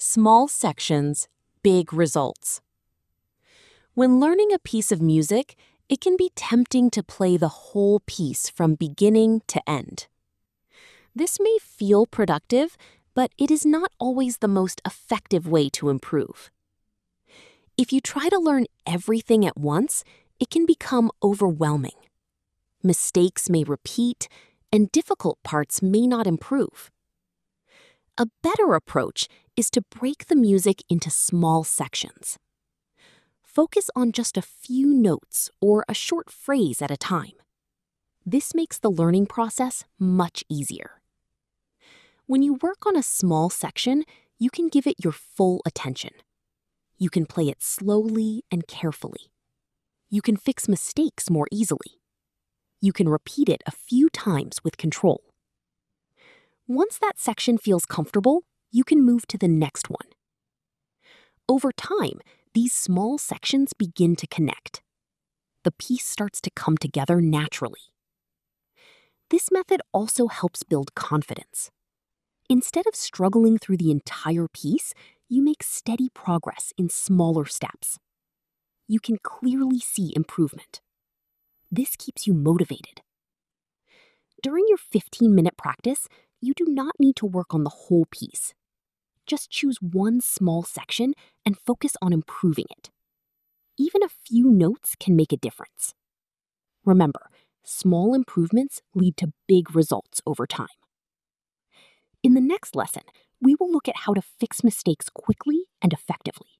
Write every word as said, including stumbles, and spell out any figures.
Small sections, big results. When learning a piece of music, it can be tempting to play the whole piece from beginning to end. This may feel productive, but it is not always the most effective way to improve. If you try to learn everything at once, it can become overwhelming. Mistakes may repeat, and difficult parts may not improve. A better approach is to break the music into small sections. Focus on just a few notes or a short phrase at a time. This makes the learning process much easier. When you work on a small section, you can give it your full attention. You can play it slowly and carefully. You can fix mistakes more easily. You can repeat it a few times with control. Once that section feels comfortable, you can move to the next one. Over time, these small sections begin to connect. The piece starts to come together naturally. This method also helps build confidence. Instead of struggling through the entire piece, you make steady progress in smaller steps. You can clearly see improvement. This keeps you motivated. During your fifteen-minute practice, you do not need to work on the whole piece. Just choose one small section and focus on improving it. Even a few notes can make a difference. Remember, small improvements lead to big results over time. In the next lesson, we will look at how to fix mistakes quickly and effectively.